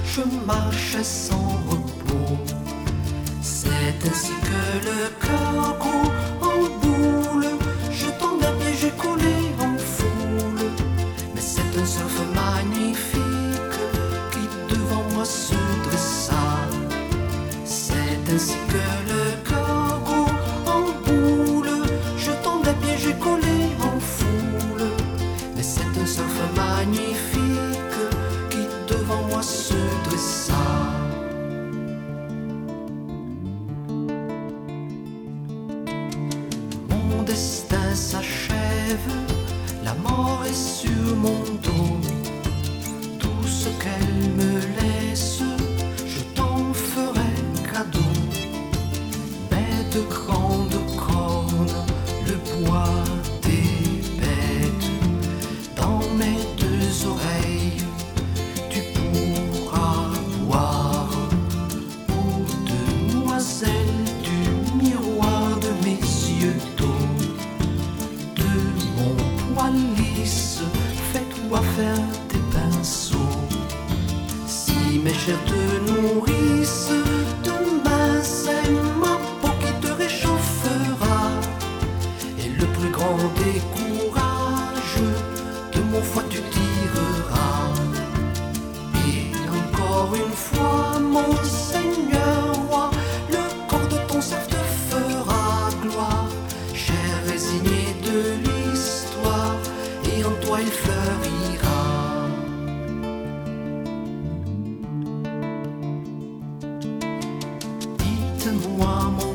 je marchais sans repos. C'est ainsi que le cœur gros en boule, je tendais pieds, j'ai collé en foule. Mais c'est un surf magnifique qui devant moi se dressa. C'est ainsi que le cœur gros en boule, je tendais pieds, j'ai collé en foule. Mais c'est un surf magnifique qui devant moi se dressa. Mon destin s'achève, la mort est sur mon dos. Tout ce qu'elle me laisse, je t'en ferai cadeau. Mais de grandes cornes, le bois des bêtes, dans mes deux oreilles, tu pourras boire. Ô demoiselle du miroir de mes yeux d'eau, de mon poil lisse, fais-toi faire tes pinceaux. Si mes chairs te nourrissent, demain c'est ma peau qui te réchauffera. Et le plus grand des courages, de mon foie tu tireras. Et encore une fois, mon Seigneur roi, le corps de ton cerf te fera gloire. Cher résigné de l'histoire, et en toi il fleurira. Dites-moi, mon